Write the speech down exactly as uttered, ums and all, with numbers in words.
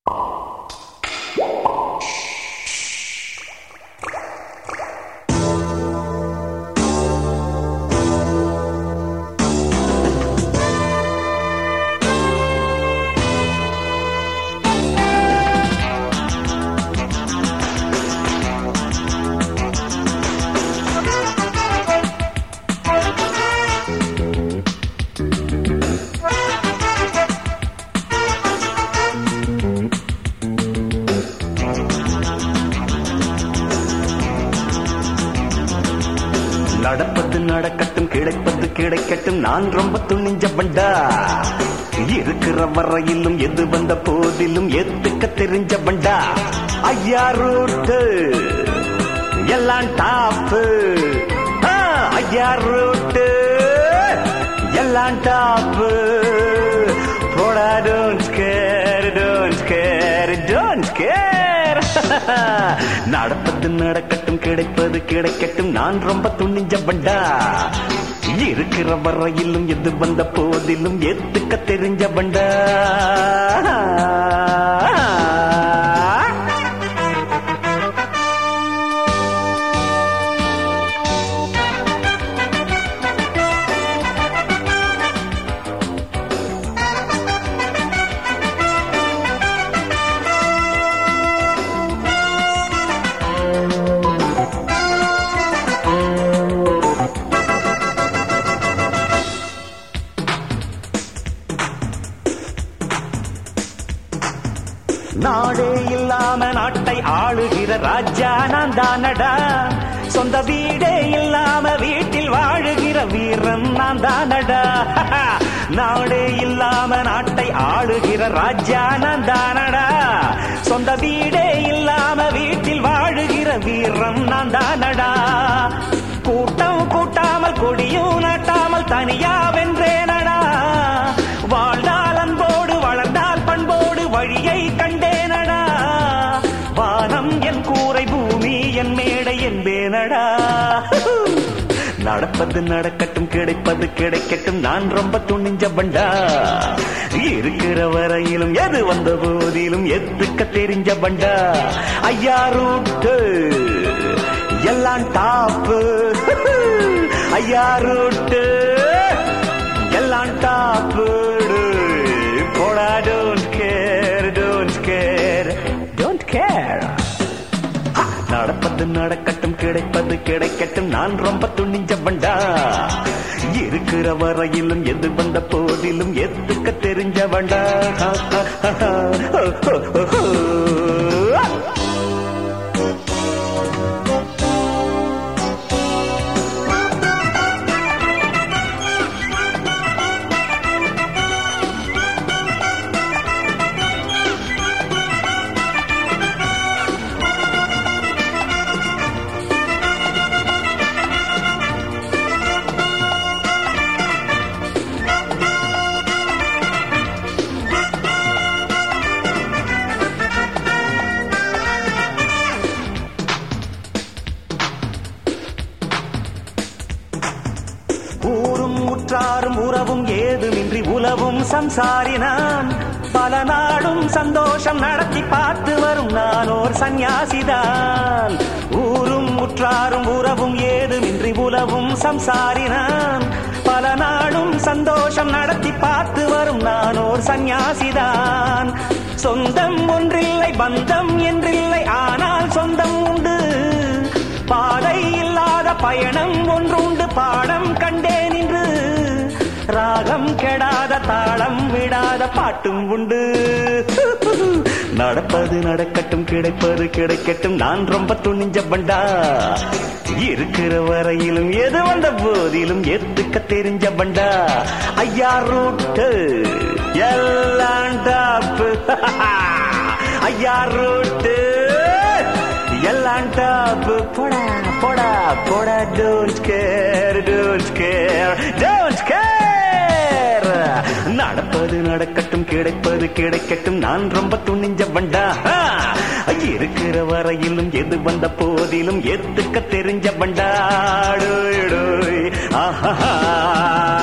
நடப்பது நடக்கட்டும், கிடைப்பது கிடைக்கட்டும், நான் ரொம்ப துணிஞ்ச பண்டா. இருக்கிற வரையிலும் எது வந்த போதிலும் ஏத்துக்க தெரிஞ்ச பண்டா. ஐயா ரூட்டு எல்லாம் டாப்பு, ஐயா ரூட்டு எல்லாம் டாப்பு. போடா don't care, don't care, don't care. நடப்பது நடக்கட்டும், கிடைப்பது கிடைக்கட்டும், நான் ரொம்ப துணிஞ்ச பண்டா. இருக்கிற வரையிலும் எது வந்த போதிலும் ஏத்துக்க தெரிஞ்ச பண்டா. நாடே இல்லாம நாட்டை ஆளுகிற ராஜா நான் தானடா. சொந்த வீடே இல்லாம வீட்டில் வாழுகிற வீரன் நான் தானடா. நாடே இல்லாம நாட்டை ஆளுகிற ராஜா நான் தானடா. சொந்த வீடே இல்லாம வீட்டில் வாழுகிற வீரன் நான் தானடா. கூட்டம் கூட்டாமல் கொடியும் நாட்டாமல் தனியா வென்றேனடா. வாழ்ந்தால் அன்போடு வளர்ந்தால் பண்போடு வழியை கண்டேனடா. வானம் என் கூரை, பூமி என் மேடை என்பேனடா. நடப்பது நடக்கட்டும், கிடைப்பது கிடைக்கட்டும், நான் ரொம்ப துணிஞ்ச பண்டா. இருக்கிற வரையிலும் எது வந்த போதிலும் எத்துக்க தெரிஞ்ச பண்டா. ஐயா ரூட்டு எல்லாம் டாப்பு, ஐயா ரூட்டு எல்லாம் டாப்பு. போடா don't care, don't care, don't care. நடப்பது நடக்கட்டும், கிடைப்பது கிடைக்கட்டும், நான் ரொம்ப துணிஞ்ச பண்டா. இருக்கிற வரையிலும் எது வந்த போதிலும் எத்துக்க தெரிஞ்ச பண்டா. ஊரும் உற்றாரும் உறவும் ஏதுமின்றி உலவும் சம்சாரினான். பல நாடும் சந்தோஷம் நடத்தி பார்த்து வரும் நான் ஓர் சந்நியாசிதான். ஊரும் உற்றாரும் உறவும் ஏதுமின்றி உலவும் சம்சாரினான். பல நாடும் சந்தோஷம் நடத்தி பார்த்து வரும் நான் ஓர் சந்நியாசிதான். சொந்தம் ஒன்றில்லை, பந்தம் என்றில்லை, ஆனால் சொந்தம் உண்டு. பாதை இல்லாத பயணம் ஒன்றுண்டு, பாடம் கண்டேன் இன்று. ராகம் கெடாத, தாளம் விடாத பாட்டும் உண்டு. நடப்பது நடக்கட்டும், கிடைப்பது கிடைக்கட்டும், நான் ரொம்ப துணிஞ்ச பண்டா. இருக்கிற வரையிலும் எது வந்த போதிலும் எத்துக்க தெரிஞ்ச பண்டா. ஐயா ரூட்டு எல்லாம் டாப்பு, ஐயா ரூட்டு எல்லாம் டாப்பு. போடா போடா போடா don't care, don't care, don't care. நடப்பது நடக்கட்டும், கிடைப்பது கிடைக்கட்டும், நான் ரொம்ப துணிஞ்ச பண்டா. இருக்கிற வரையிலும் எது வந்த போதிலும் எத்துக்க தெரிஞ்ச பண்டா. ஆஹா